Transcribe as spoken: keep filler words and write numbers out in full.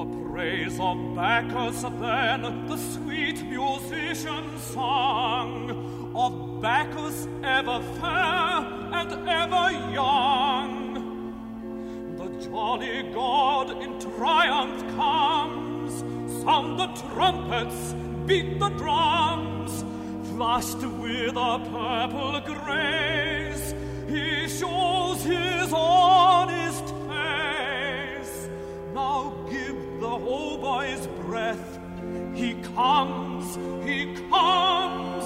The praise of Bacchus then the sweet musician sung, of Bacchus ever fair and ever young. The jolly god in triumph comes, sound the trumpets, beat the drums, flushed with a purple grace, he shows his honest face. Now give the hautboy's breath, he comes, he comes,